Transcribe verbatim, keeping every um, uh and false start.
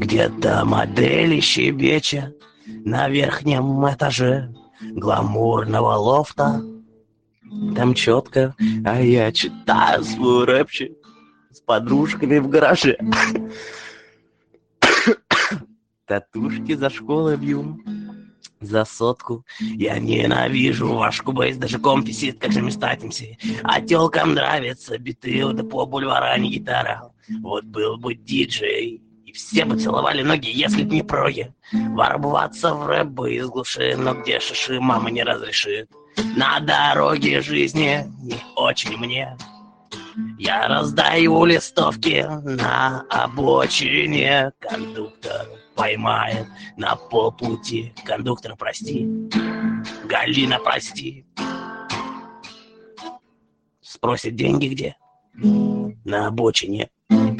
Где-то модели щебеча на верхнем этаже гламурного лофта. Там четко, а я читаю свой рэпчик с подружками в гараже. Татушки за школой бью за сотку. Я ненавижу ваш кубейс, даже комп висит, как же мы статимся. А тёлкам нравятся биты, да по бульвара, а не гитара. Вот был бы диджей, и все бы целовали ноги, если б не проги. Ворваться в рэп бы из глуши, но где шиши мама не разрешит. На дороге жизни не очень мне. Я раздаю листовки на обочине. Кондуктор поймает на полпути. Кондуктор, прости. Галина, прости. Спросит, деньги где? На обочине.